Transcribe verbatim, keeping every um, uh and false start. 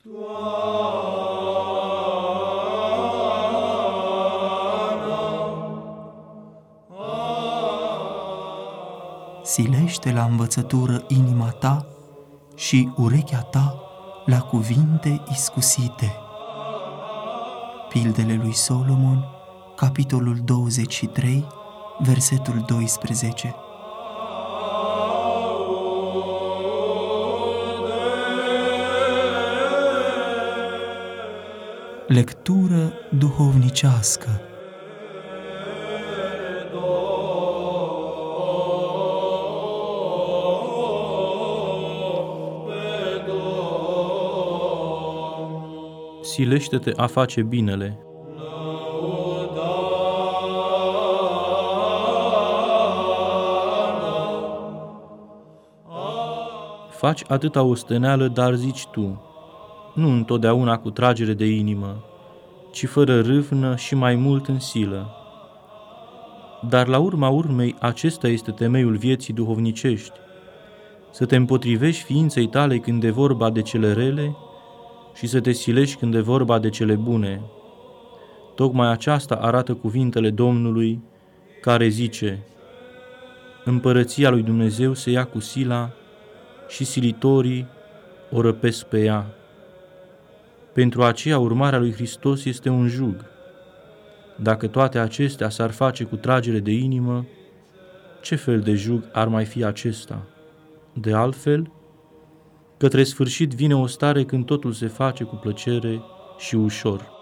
Silește la învățătură inima ta și urechea ta la cuvinte iscusite. Pildele lui Solomon, capitolul douăzeci și trei, versetul doisprezece. Lectură duhovnicească. Silește-te a face binele. Faci atâta osteneală, dar zici tu, nu întotdeauna cu tragere de inimă, ci fără râvnă și mai mult în silă. Dar la urma urmei, acesta este temeiul vieții duhovnicești, să te împotrivești ființei tale când e vorba de cele rele și să te silești când e vorba de cele bune. Tocmai aceasta arată cuvintele Domnului, care zice: Împărăția lui Dumnezeu se ia cu sila și silitorii o răpesc pe ea. Pentru aceea urmarea lui Hristos este un jug. Dacă toate acestea s-ar face cu tragere de inimă, ce fel de jug ar mai fi acesta? De altfel, către sfârșit vine o stare când totul se face cu plăcere și ușor.